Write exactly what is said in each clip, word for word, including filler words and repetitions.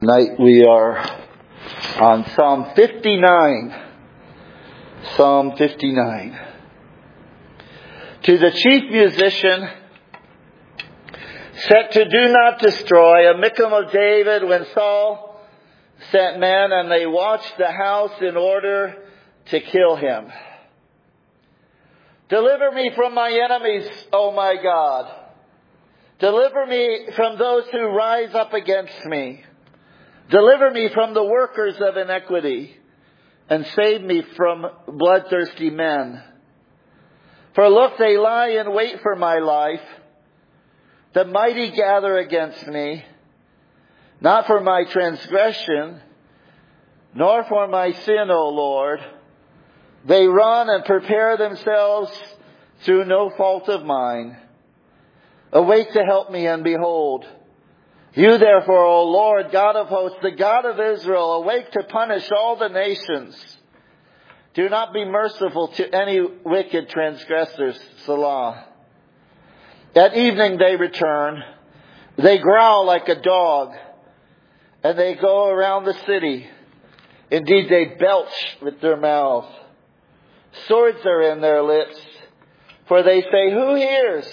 Tonight we are on Psalm fifty-nine. Psalm fifty-nine. To the chief musician, set to do not destroy, a mikam of David, when Saul sent men and they watched the house in order to kill him. Deliver me from my enemies, O my God. Deliver me from those who rise up against me. Deliver me from the workers of iniquity, and save me from bloodthirsty men. For look, they lie in wait for my life. The mighty gather against me, not for my transgression, nor for my sin, O Lord. They run and prepare themselves through no fault of mine. Awake to help me, and behold, you therefore, O Lord, God of hosts, the God of Israel, awake to punish all the nations. Do not be merciful to any wicked transgressors, Selah. At evening they return. They growl like a dog, and they go around the city. Indeed, they belch with their mouth. Swords are in their lips, for they say, who hears?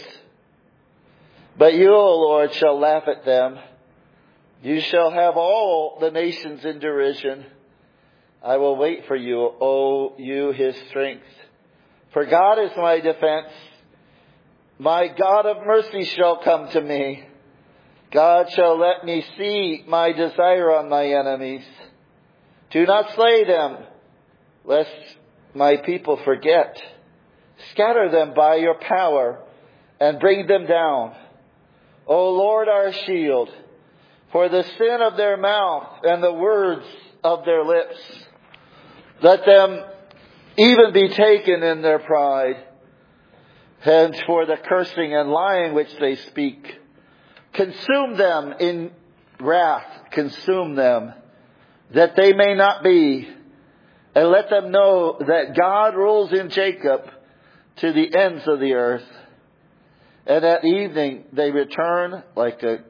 But you, O Lord, shall laugh at them. You shall have all the nations in derision. I will wait for you, O you, his strength. For God is my defense. My God of mercy shall come to me. God shall let me see my desire on my enemies. Do not slay them, lest my people forget. Scatter them by your power and bring them down. O Lord, our shield, for the sin of their mouth and the words of their lips. Let them even be taken in their pride, and for the cursing and lying which they speak. Consume them in wrath, consume them, that they may not be. And let them know that God rules in Jacob to the ends of the earth. And at evening they return like a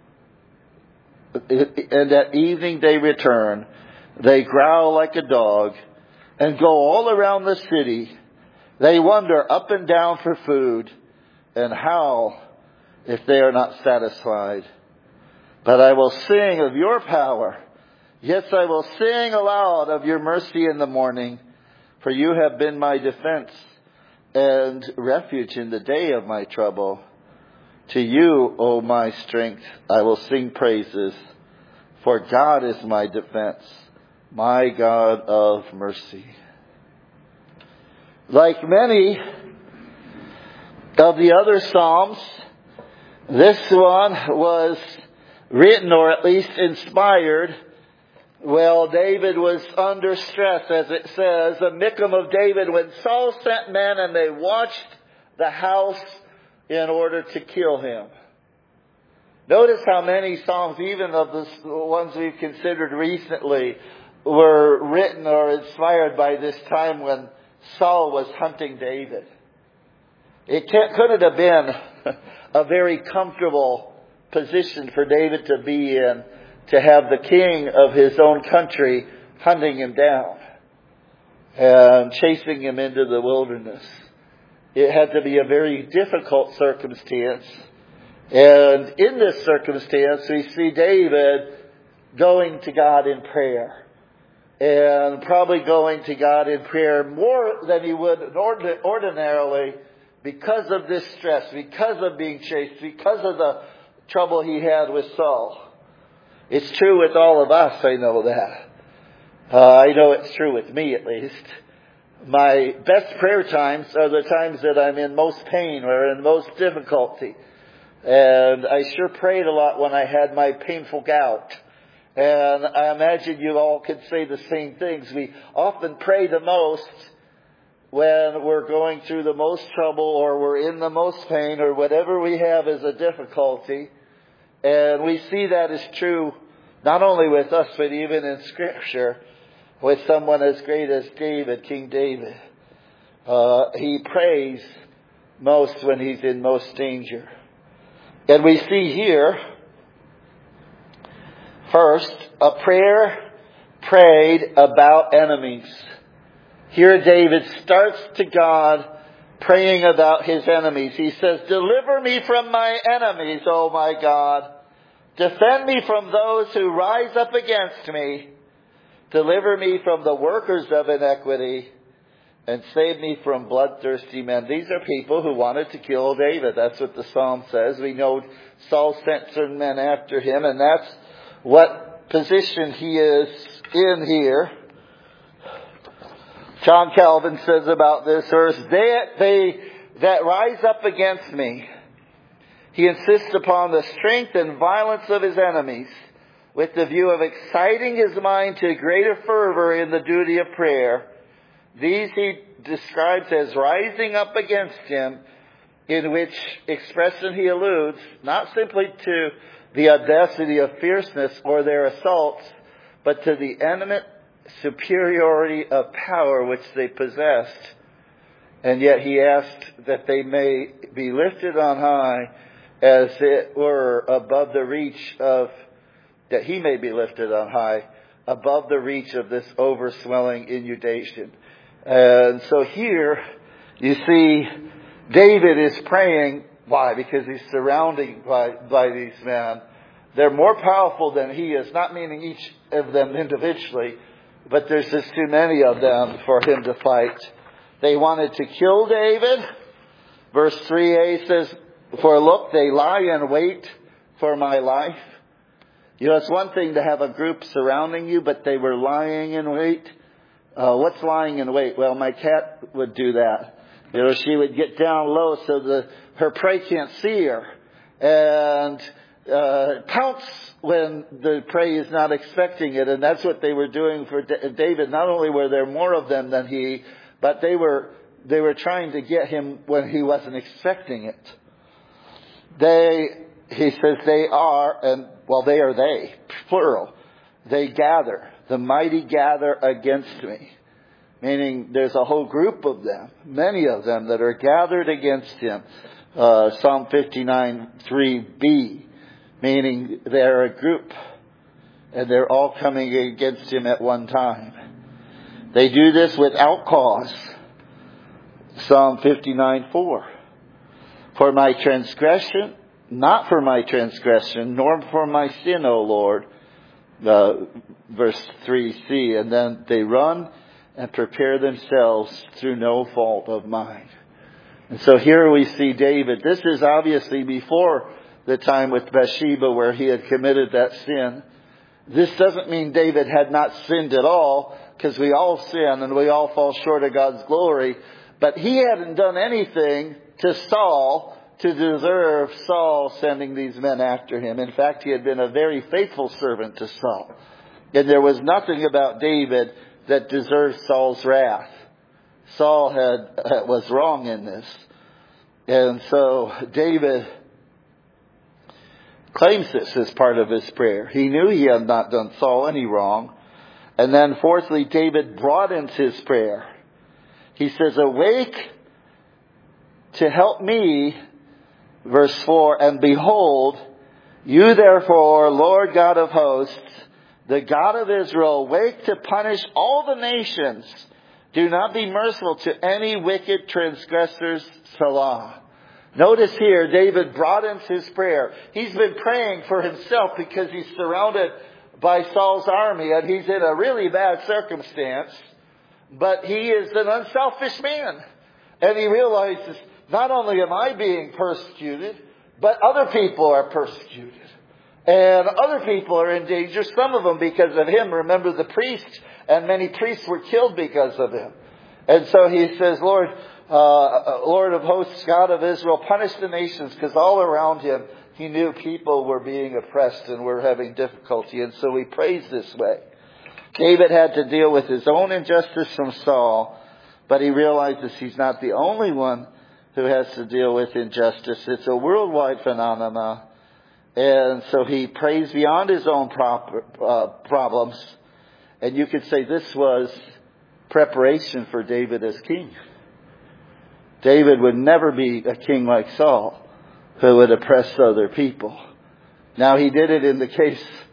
And at evening they return. They growl like a dog and go all around the city. They wander up and down for food and howl if they are not satisfied. But I will sing of your power. Yes, I will sing aloud of your mercy in the morning. For you have been my defense and refuge in the day of my trouble. To you, O my strength, I will sing praises, for God is my defense, my God of mercy. Like many of the other Psalms, this one was written, or at least inspired, well, David was under stress, as it says, a mikam of David, when Saul sent men and they watched the house in order to kill him. Notice how many Psalms, even of the ones we've considered recently, were written or inspired by this time when Saul was hunting David. It can't, couldn't have been a very comfortable position for David to be in, to have the king of his own country hunting him down and chasing him into the wilderness. It had to be a very difficult circumstance. And in this circumstance, we see David going to God in prayer. And probably going to God in prayer more than he would ordinarily, because of this stress, because of being chased, because of the trouble he had with Saul. It's true with all of us, I know that. Uh, I know it's true with me, at least. My best prayer times are the times that I'm in most pain or in most difficulty. And I sure prayed a lot when I had my painful gout. And I imagine you all could say the same things. We often pray the most when we're going through the most trouble, or we're in the most pain, or whatever we have is a difficulty. And we see that is true not only with us, but even in Scripture, with someone as great as David, King David. Uh, he prays most when he's in most danger. And we see here First, a prayer prayed about enemies. Here David starts to God praying about his enemies. He says, "Deliver me from my enemies, O my God. Defend me from those who rise up against me. Deliver me from the workers of iniquity, and save me from bloodthirsty men." These are people who wanted to kill David. That's what the psalm says. We know Saul sent certain men after him, and that's what position he is in here. John Calvin says about this verse, they, they that rise up against me. He insists upon the strength and violence of his enemies with the view of exciting his mind to greater fervor in the duty of prayer. These he describes as rising up against him, in which expression he alludes not simply to the audacity of fierceness or their assaults, but to the eminent superiority of power which they possessed. And yet he asked that they may be lifted on high, as it were above the reach of, that he may be lifted on high, above the reach of this overswelling inundation. And so here you see David is praying. Why? Because he's surrounded by, by these men. They're more powerful than he is, not meaning each of them individually, but there's just too many of them for him to fight. They wanted to kill David. Verse three a says, "For look, they lie in wait for my life." You know, it's one thing to have a group surrounding you, but they were lying in wait. Uh, what's lying in wait? Well, my cat would do that. You know, she would get down low so the her prey can't see her, and uh, pounce when the prey is not expecting it. And that's what they were doing for D- David. Not only were there more of them than he, but they were they were trying to get him when he wasn't expecting it. They, he says, they are, and well, they are they, plural. They gather. The mighty gather against me. Meaning there's a whole group of them, many of them that are gathered against him. Uh, Psalm fifty-nine three b, meaning they're a group and they're all coming against him at one time. They do this without cause. Psalm fifty-nine four. For my transgression, not for my transgression, nor for my sin, O Lord. Uh, verse three c, and then they run and prepare themselves through no fault of mine. And so here we see David. This is obviously before the time with Bathsheba where he had committed that sin. This doesn't mean David had not sinned at all, because we all sin and we all fall short of God's glory. But he hadn't done anything to Saul to deserve Saul sending these men after him. In fact, he had been a very faithful servant to Saul. And there was nothing about David that deserved Saul's wrath. Saul had was wrong in this. And so David claims this as part of his prayer. He knew he had not done Saul any wrong. And then fourthly, David broadens his prayer. He says, "Awake to help me," verse four, "and behold, you therefore, Lord God of hosts, the God of Israel, wake to punish all the nations. Do not be merciful to any wicked transgressors." Salah. Notice here, David broadens his prayer. He's been praying for himself because he's surrounded by Saul's army and he's in a really bad circumstance. But he is an unselfish man. And he realizes, not only am I being persecuted, but other people are persecuted. And other people are in danger, some of them because of him. Remember the priests, and many priests were killed because of him. And so he says, Lord, uh, Lord of hosts, God of Israel, punish the nations, because all around him he knew people were being oppressed and were having difficulty. And so he prays this way. David had to deal with his own injustice from Saul, but he realizes he's not the only one who has to deal with injustice. It's a worldwide phenomenon. And so he prays beyond his own proper, uh, problems. And you could say this was preparation for David as king. David would never be a king like Saul, who would oppress other people. Now he did it in the case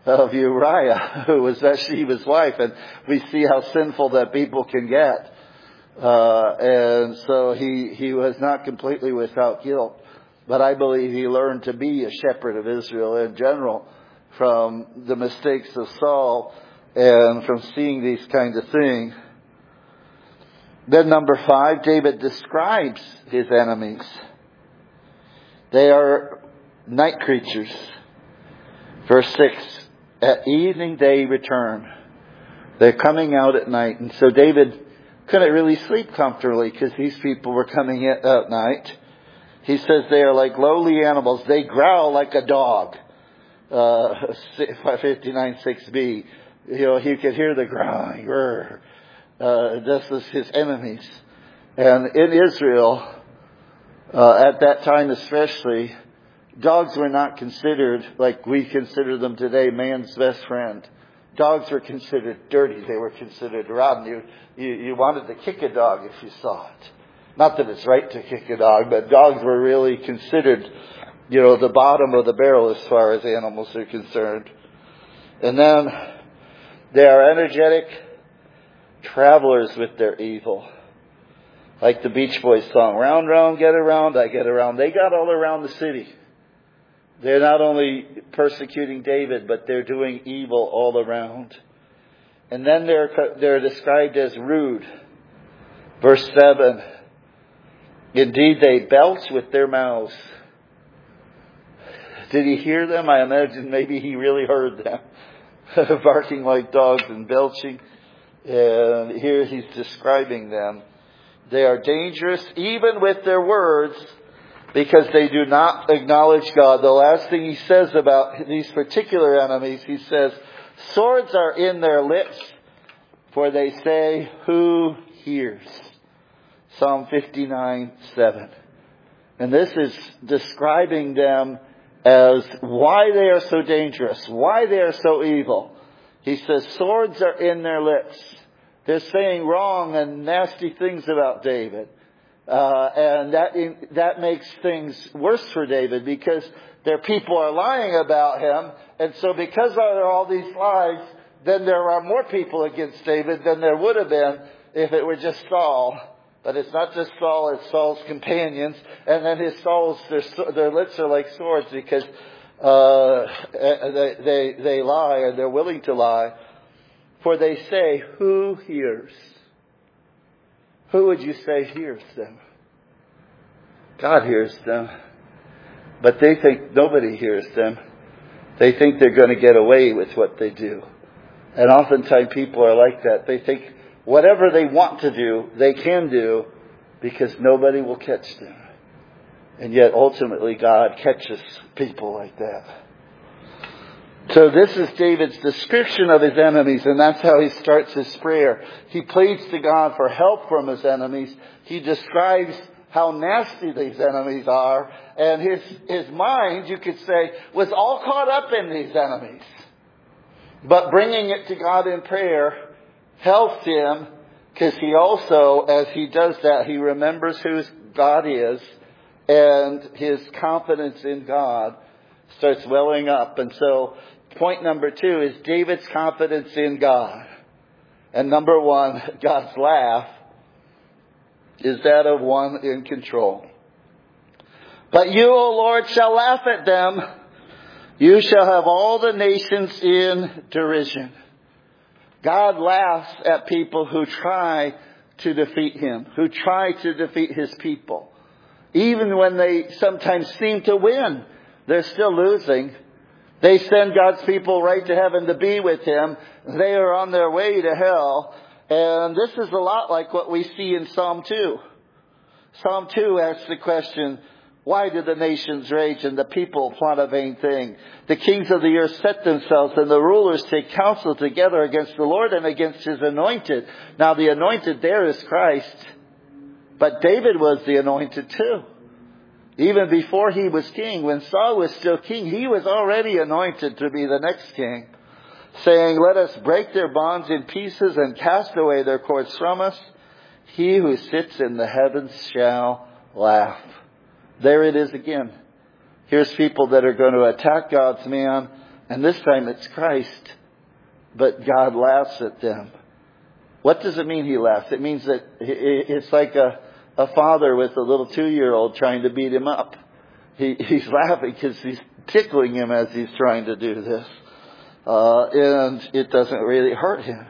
of Uriah, who was Bathsheba's wife. And we see how sinful that people can get. Uh, and so he, he was not completely without guilt. But I believe he learned to be a shepherd of Israel in general from the mistakes of Saul and from seeing these kinds of things. Then number five, David describes his enemies. They are night creatures. Verse six, at evening they return. They're coming out at night. And so David couldn't really sleep comfortably because these people were coming in at night. He says they are like lowly animals. They growl like a dog. Uh, fifty-nine six b. You know, he could hear the growling. Uh, this is his enemies. And in Israel, uh, at that time especially, dogs were not considered like we consider them today, man's best friend. Dogs were considered dirty. They were considered rotten. You, you, you wanted to kick a dog if you saw it. Not that it's right to kick a dog, but dogs were really considered, you know, the bottom of the barrel as far as animals are concerned. And then they are energetic travelers with their evil. Like the Beach Boys song, round, round, get around, I get around. They got all around the city. They're not only persecuting David, but they're doing evil all around. And then they're, they're described as rude. Verse seven. Indeed, they belch with their mouths. Did he hear them? I imagine maybe he really heard them. Barking like dogs and belching. And here he's describing them. They are dangerous even with their words because they do not acknowledge God. The last thing he says about these particular enemies, he says, swords are in their lips, for they say, who hears? Psalm fifty-nine seven. And this is describing them as why they are so dangerous, why they are so evil. He says swords are in their lips. They're saying wrong and nasty things about David. Uh, and that that makes things worse for David because their people are lying about him. And so because there are all these lies, then there are more people against David than there would have been if it were just Saul. But it's not just Saul, it's Saul's companions. And then his Saul's, their, their lips are like swords because uh, they, they, they lie and they're willing to lie. For they say, who hears? Who would you say hears them? God hears them. But they think nobody hears them. They think they're going to get away with what they do. And oftentimes people are like that. They think whatever they want to do, they can do because nobody will catch them. And yet ultimately God catches people like that. So this is David's description of his enemies, and that's how he starts his prayer. He pleads to God for help from his enemies. He describes how nasty these enemies are, and his, his mind, you could say, was all caught up in these enemies. But bringing it to God in prayer helps him, because he also, as he does that, he remembers who God is, and his confidence in God starts welling up. And so point number two is David's confidence in God. And number one, God's laugh is that of one in control. But you, O Lord, shall laugh at them. You shall have all the nations in derision. God laughs at people who try to defeat him, who try to defeat his people. Even when they sometimes seem to win, they're still losing. They send God's people right to heaven to be with him. They are on their way to hell. And this is a lot like what we see in Psalm two. Psalm two asks the question, why do the nations rage and the people plot a vain thing? The kings of the earth set themselves and the rulers take counsel together against the Lord and against his anointed. Now the anointed there is Christ. But David was the anointed too. Even before he was king, when Saul was still king, he was already anointed to be the next king, saying, let us break their bonds in pieces and cast away their cords from us. He who sits in the heavens shall laugh. There it is again. Here's people that are going to attack God's man, And this time it's Christ, but God laughs at them. What does it mean he laughs? It means that it's like a, a father with a little two-year-old trying to beat him up. He, he's laughing because he's tickling him as he's trying to do this. Uh, and it doesn't really hurt him.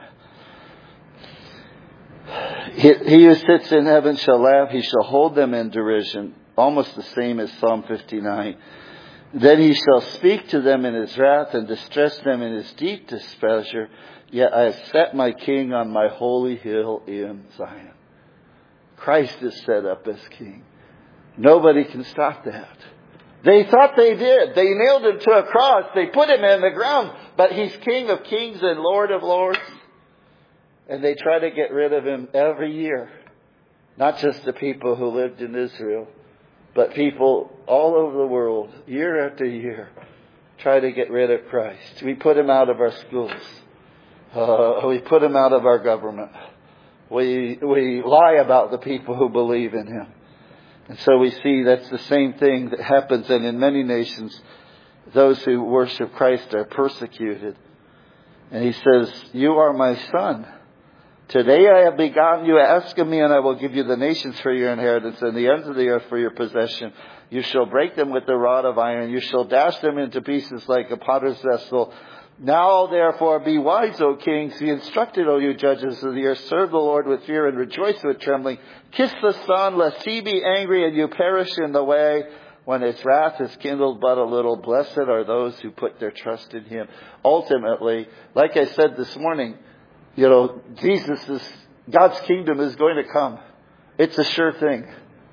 He, he who sits in heaven shall laugh. He shall hold them in derision. Almost the same as Psalm fifty-nine. Then he shall speak to them in his wrath and distress them in his deep displeasure. Yet I have set my king on my holy hill in Zion. Christ is set up as king. Nobody can stop that. They thought they did. They nailed him to a cross. They put him in the ground. But he's King of kings and Lord of lords. And they try to get rid of him every year. Not just the people who lived in Israel, but people all over the world, year after year, try to get rid of Christ. We put him out of our schools. Uh, we put him out of our government. We, we lie about the people who believe in him. And so we see that's the same thing that happens. And in many nations, those who worship Christ are persecuted. And he says, you are my son. Today I have begotten you. Ask of me, and I will give you the nations for your inheritance and the ends of the earth for your possession. You shall break them with the rod of iron. You shall dash them into pieces like a potter's vessel. Now, therefore, be wise, O kings. Be instructed, O you judges of the earth. Serve the Lord with fear and rejoice with trembling. Kiss the Son, lest he be angry and you perish in the way when its wrath is kindled but a little. Blessed are those who put their trust in him. Ultimately, like I said this morning, you know, Jesus is, God's kingdom is going to come. It's a sure thing.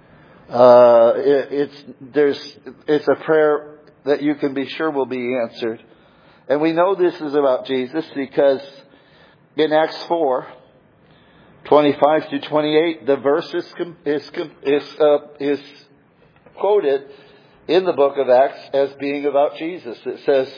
Uh, it, it's, there's, it's a prayer that you can be sure will be answered. And we know this is about Jesus because in Acts four, twenty-five to twenty-eight, the verse is, is, is, uh, is quoted in the book of Acts as being about Jesus. It says,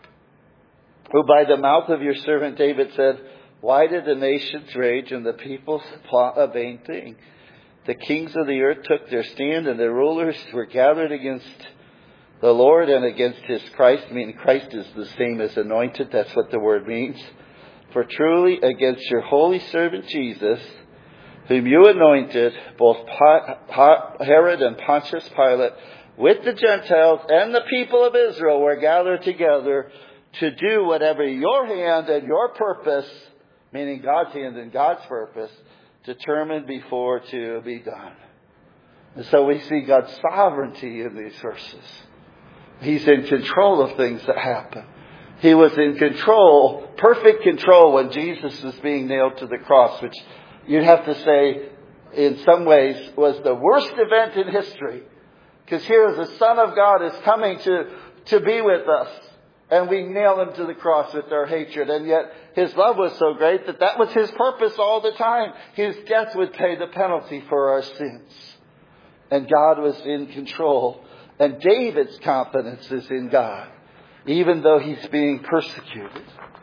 who by the mouth of your servant David said, why did the nations rage and the peoples plot a vain thing? The kings of the earth took their stand and the rulers were gathered against the Lord and against his Christ. I mean, Christ is the same as anointed. That's what the word means. For truly against your holy servant Jesus, whom you anointed, both Herod and Pontius Pilate, with the Gentiles and the people of Israel were gathered together to do whatever your hand and your purpose, meaning God's hand and God's purpose, determined before to be done. And so we see God's sovereignty in these verses. He's in control of things that happen. He was in control, perfect control, when Jesus was being nailed to the cross, which you'd have to say in some ways was the worst event in history. Because here the Son of God is coming to, to be with us. And we nail him to the cross with our hatred. And yet his love was so great that that was his purpose all the time. His death would pay the penalty for our sins. And God was in control. And David's confidence is in God, even though he's being persecuted.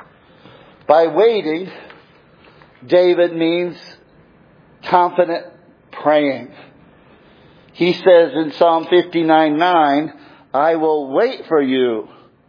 By waiting, David means confident praying. He says in Psalm fifty-nine nine, I will wait for you,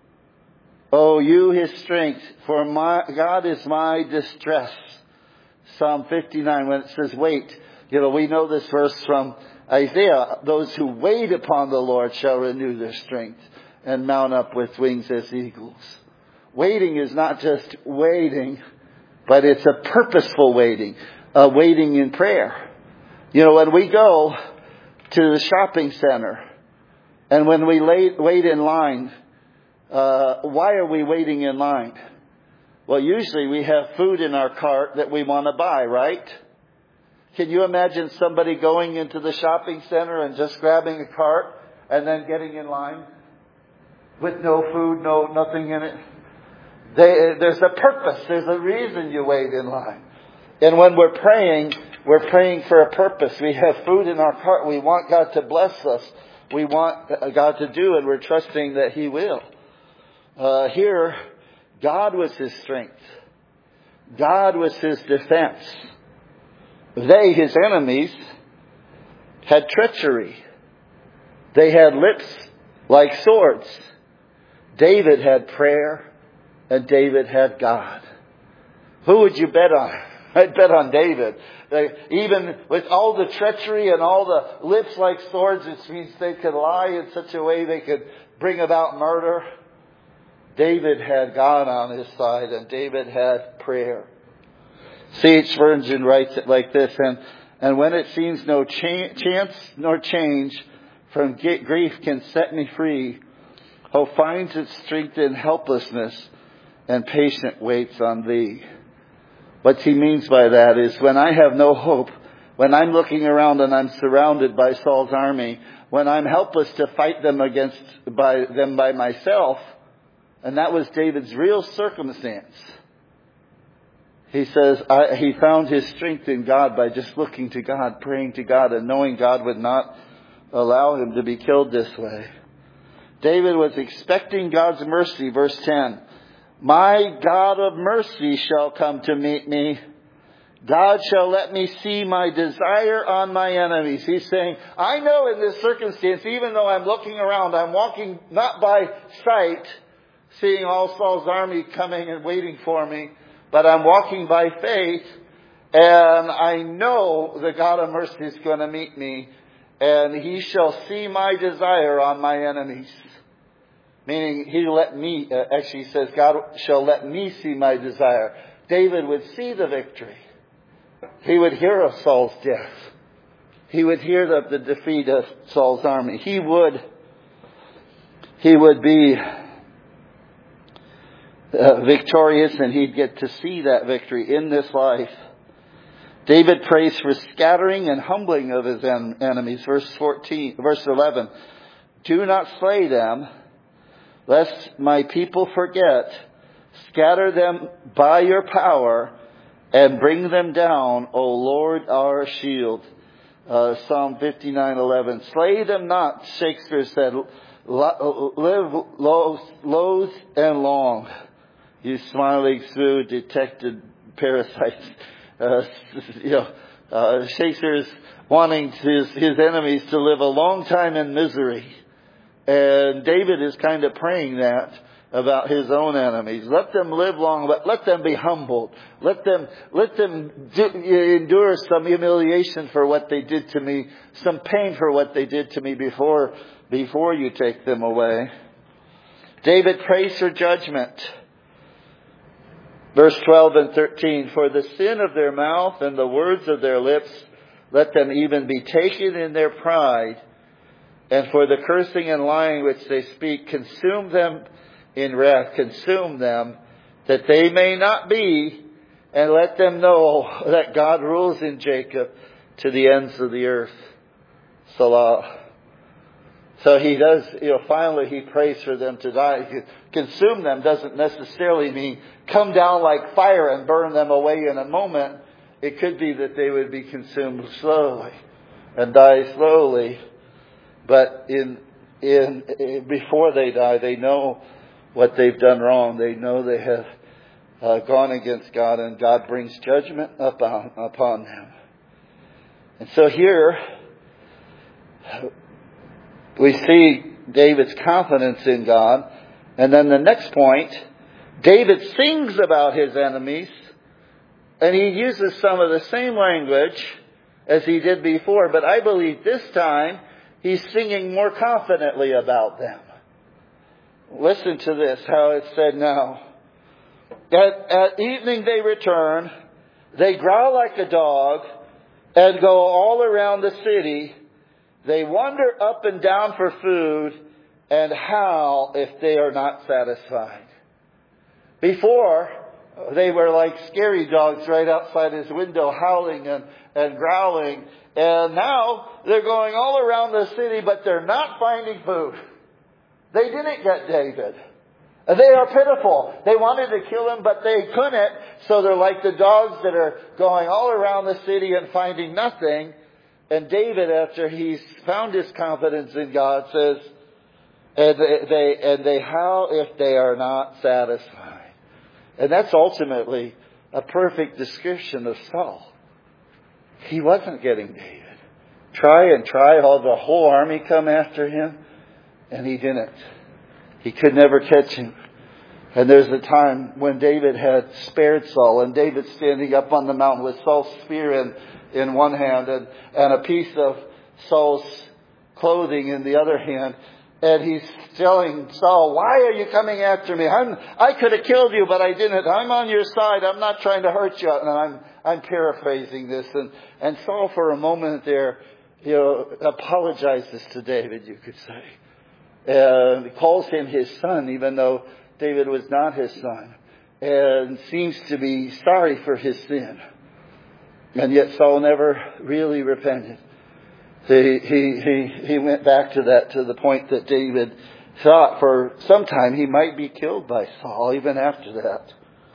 O you his strength, for my God is my distress. Psalm fifty-nine, when it says wait, you know, we know this verse from Isaiah. Those who wait upon the Lord shall renew their strength and mount up with wings as eagles. Waiting is not just waiting, but it's a purposeful waiting, a waiting in prayer. You know, when we go to the shopping center and when we lay, wait in line, uh, why are we waiting in line? Well, usually we have food in our cart that we want to buy, right? Can you imagine somebody going into the shopping center and just grabbing a cart and then getting in line with no food, no nothing in it? They, there's a purpose. There's a reason you wait in line. And when we're praying, we're praying for a purpose. We have food in our cart. We want God to bless us. We want God to do, and we're trusting that he will. Uh, here, God was his strength. God was his defense. They, his enemies, had treachery. They had lips like swords. David had prayer and David had God. Who would you bet on? I'd bet on David. Like, even with all the treachery and all the lips like swords, which means they could lie in such a way they could bring about murder. David had God on his side and David had prayer. C H Spurgeon writes it like this, and, and when it seems no cha- chance nor change from grief can set me free, hope finds its strength in helplessness and patient waits on thee. What he means by that is when I have no hope, when I'm looking around and I'm surrounded by Saul's army, when I'm helpless to fight them against by them by myself, and that was David's real circumstance. He says I, he found his strength in God by just looking to God, praying to God, and knowing God would not allow him to be killed this way. David was expecting God's mercy, verse ten. My God of mercy shall come to meet me. God shall let me see my desire on my enemies. He's saying, I know in this circumstance, even though I'm looking around, I'm walking not by sight, seeing all Saul's army coming and waiting for me, but I'm walking by faith, and I know the God of mercy is going to meet me, and he shall see my desire on my enemies. Meaning, he let me, uh, actually he says, God shall let me see my desire. David would see the victory. He would hear of Saul's death. He would hear of the defeat of Saul's army. He would, he would be uh, victorious, and he'd get to see that victory in this life. David prays for scattering and humbling of his en- enemies. Verse fourteen, verse eleven. Do not slay them, lest my people forget. Scatter them by your power and bring them down, O Lord, our shield. Uh, Psalm fifty-nine eleven. Slay them not, Shakespeare said. Live loath and long. You smiling through detected parasites. Uh, you know, uh, Shakespeare's wanting his, his enemies to live a long time in misery. And David is kind of praying that about his own enemies. Let them live long, but let them be humbled. Let them, let them do, endure some humiliation for what they did to me, some pain for what they did to me before, before you take them away. David prays for judgment. Verse twelve and thirteen, for the sin of their mouth and the words of their lips, let them even be taken in their pride. And for the cursing and lying which they speak, consume them in wrath, consume them, that they may not be, and let them know that God rules in Jacob to the ends of the earth. Salah. So he does, you know, finally he prays for them to die. Consume them doesn't necessarily mean come down like fire and burn them away in a moment. It could be that they would be consumed slowly and die slowly. But in, in, in before they die, they know what they've done wrong. They know they have uh, gone against God, and God brings judgment upon, upon them. And so here we see David's confidence in God. And then the next point, David sings about his enemies, and he uses some of the same language as he did before. But I believe this time he's singing more confidently about them. Listen to this, how it's said now. At, at evening they return, they growl like a dog, and go all around the city. They wander up and down for food, and howl if they are not satisfied. Before, they were like scary dogs right outside his window, howling and, and growling. And now they're going all around the city, but they're not finding food. They didn't get David. They are pitiful. They wanted to kill him, but they couldn't. So they're like the dogs that are going all around the city and finding nothing. And David, after he's found his confidence in God, says, and they, and they howl if they are not satisfied. And that's ultimately a perfect description of Saul. He wasn't getting David. Try and try, all the whole army come after him, and he didn't. He could never catch him. And there's a time when David had spared Saul, and David's standing up on the mountain with Saul's spear in, in one hand and, and a piece of Saul's clothing in the other hand. And he's telling Saul, why are you coming after me? I'm, I could have killed you, but I didn't. I'm on your side. I'm not trying to hurt you. And I'm, I'm paraphrasing this. And, and Saul, for a moment there, you know, apologizes to David, you could say. And calls him his son, even though David was not his son, and seems to be sorry for his sin. And yet Saul never really repented. He, he, he, he went back to that, to the point that David thought for some time he might be killed by Saul, even after that.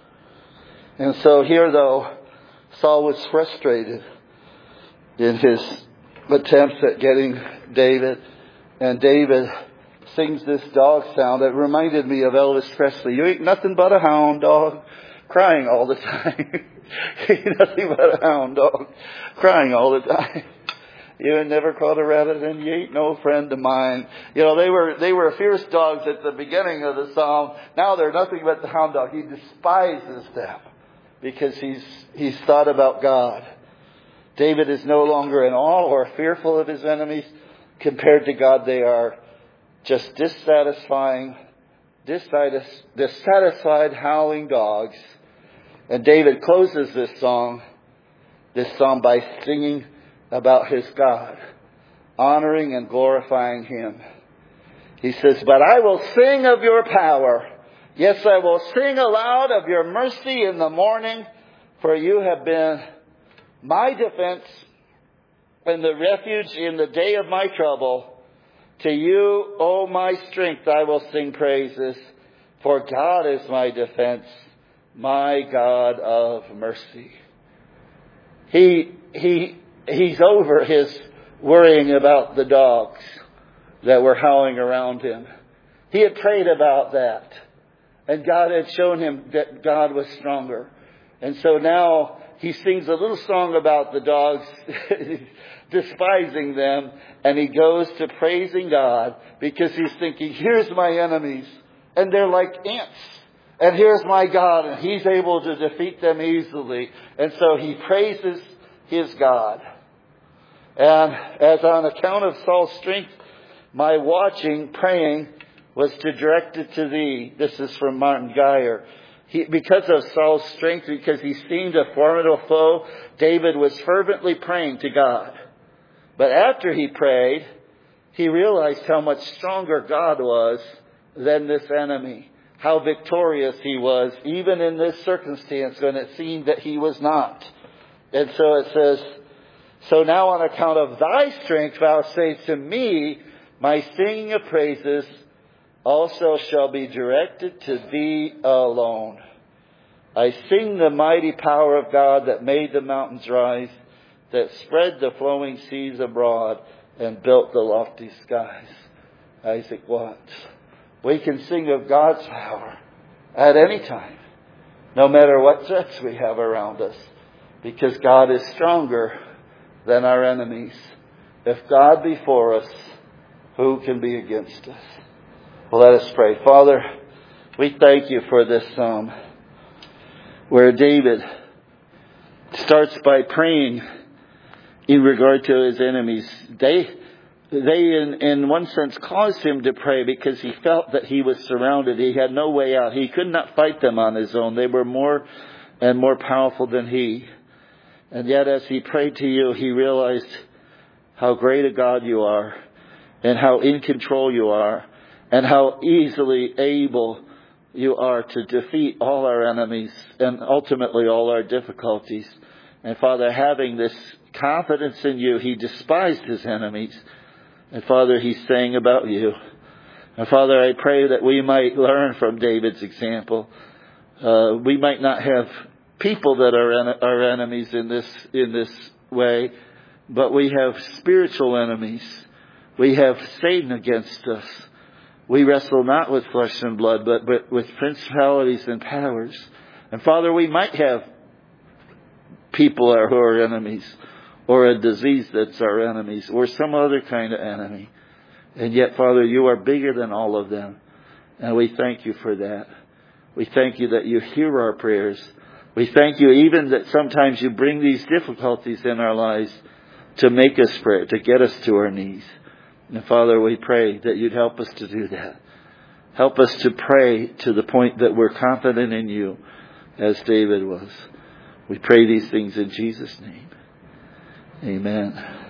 And so here, though, Saul was frustrated in his attempts at getting David, and David sings this dog sound that reminded me of Elvis Presley. You ain't nothing but a hound dog, crying all the time. You ain't nothing but a hound dog, crying all the time. You ain't never caught a rabbit, and you ain't no friend of mine. You know, they were they were fierce dogs at the beginning of the psalm. Now they're nothing but the hound dog. He despises them because he's he's thought about God. David is no longer in awe or fearful of his enemies. Compared to God, they are just dissatisfying, dissatis- dissatisfied howling dogs. And David closes this song, this psalm, by singing about his God, honoring and glorifying Him. He says, but I will sing of your power. Yes, I will sing aloud of your mercy in the morning, for you have been my defense and the refuge in the day of my trouble. To you, O my strength, I will sing praises, for God is my defense, my God of mercy. He, he, he's over his worrying about the dogs that were howling around him. He had prayed about that, and God had shown him that God was stronger. And so now he sings a little song about the dogs, despising them, and he goes to praising God because he's thinking, here's my enemies, and they're like ants. And here's my God, and He's able to defeat them easily. And so he praises his God. And as on account of Saul's strength, my watching, praying, was to direct it to thee. This is from Martin Geyer. He, because of Saul's strength, because he seemed a formidable foe, David was fervently praying to God. But after he prayed, he realized how much stronger God was than this enemy. How victorious he was, even in this circumstance when it seemed that he was not. And so it says, so now on account of thy strength, vouchsafe to me, my singing of praises also shall be directed to thee alone. I sing the mighty power of God that made the mountains rise, that spread the flowing seas abroad, and built the lofty skies. Isaac Watts. We can sing of God's power at any time, no matter what threats we have around us, because God is stronger than our enemies. If God be for us, who can be against us? Well, let us pray. Father, we thank you for this psalm where David starts by praying in regard to his enemies. They, they in, in one sense, caused him to pray because he felt that he was surrounded. He had no way out. He could not fight them on his own. They were more and more powerful than he. And yet as he prayed to you, he realized how great a God you are and how in control you are and how easily able you are to defeat all our enemies and ultimately all our difficulties. And Father, having this confidence in you, he despised his enemies. And Father, he's saying about you. And Father, I pray that we might learn from David's example. Uh, we might not have people that are en- our enemies in this in this way, but we have spiritual enemies. We have Satan against us. We wrestle not with flesh and blood, but, but with principalities and powers. And Father, we might have people who are enemies, or a disease that's our enemies, or some other kind of enemy. And yet, Father, you are bigger than all of them. And we thank you for that. We thank you that you hear our prayers. We thank you even that sometimes you bring these difficulties in our lives to make us pray, to get us to our knees. And Father, we pray that you'd help us to do that. Help us to pray to the point that we're confident in you, as David was. We pray these things in Jesus' name. Amen.